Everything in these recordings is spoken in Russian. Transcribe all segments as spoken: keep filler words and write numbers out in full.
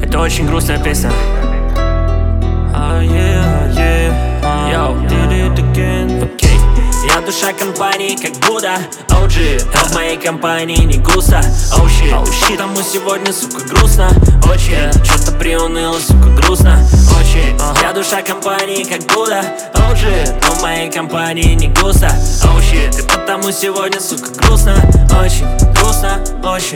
Это очень грустная песня. Ah, yeah, yeah, uh, Yo, did it again. Okay. Я душа компании, как Будда, о джи. Но в моей компании не густо, oh shit, oh shit. Тому сегодня, сука, грустно, очень. Что-то приуныло, сука, грустно, очень. Я душа компании, как Будда, о джи. Но в моей компании не густо, oh shit. И потому сегодня, сука, грустно, очень. Грустно, очень.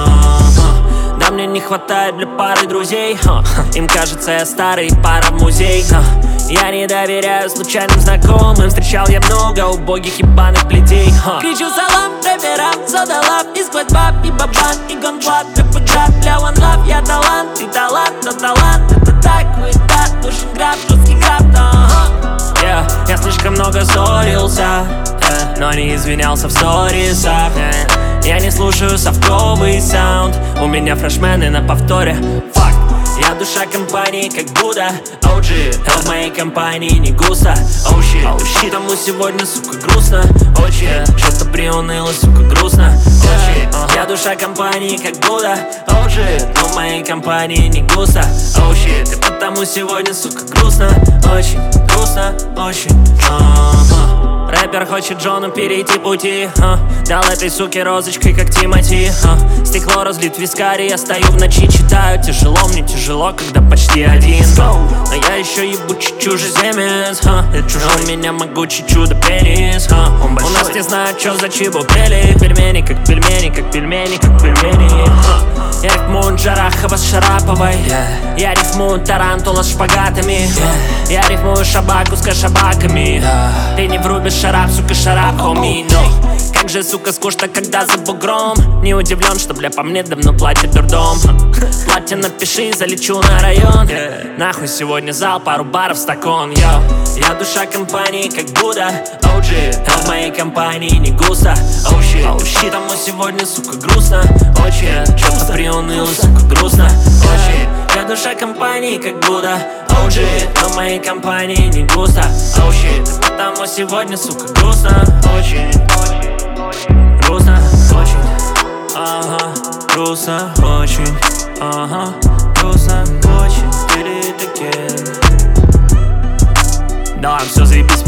uh-huh. Да мне не хватает для пары друзей, huh. Им кажется я старый, пара в музей, huh. Я не доверяю случайным знакомым. Встречал я много убогих ебаных плетей, huh. Кричу салам рэперам, задала и сквозь баб, и бабан, и гонплат, рэп-джаб, для one love. Я талант, и талант, но талант это так, хуета, нужен граб, жесткий граб, uh-huh. yeah. Я слишком много ссорился, yeah. Но не извинялся в сторисах, yeah. Я не слушаю совковый саунд, у меня фрешмены на повторе, факт. Я душа компании, как Будда, о джи. Но в моей компании не густо, oh shit, oh shit. Тому сегодня, сука, грустно, очень. Что-то приуныло, сука, грустно, очень. uh-huh. Я душа компании, как Будда, о джи. Но в моей компании не густо, oh shit. И потому сегодня, сука, грустно, очень. Грустно, очень. uh-huh. Рэпер хочет Джону перейти пути, а. Дал этой суке розочкой, как Тимати, а. Стекло разлит в вискаре, я стою в ночи, читаю. Тяжело, мне тяжело, когда почти один, а. Но я еще ебучий чужеземец, а. Но у меня могучий чудо-пенис, а. У нас не знают, что за чебупели. Пельмени, как пельмени, как пельмени, как пельмени, а. Я рифмую Джарахова с Шараповой, yeah. Я рифмую Тарантула с шпагатами, yeah. Я рифмую Шабаку с кашабаками, yeah. Ты не врубишь шарап, сука, шарап, хоми, но как же, сука, скучно, когда за бугром. Не удивлен, что, бля, по мне давно платит дурдом. Платье напиши, залечу на район, yeah. Нахуй сегодня зал, пару баров, стакон, йо. Я душа компании, как Будда, о джи. Но в моей компании не густо, oh shit, oh shit. Тому сегодня, сука, грустно, очень. Что-то приуныло, сука, грустно, очень. Я душа компании, как Будда, о джи. Но в моей компании не густо, oh shit. Потому сегодня, сука, грустно, очень. Грустно, очень. Ага, грустно, очень. Ага, грустно, очень. Did it again. Да, все заебись.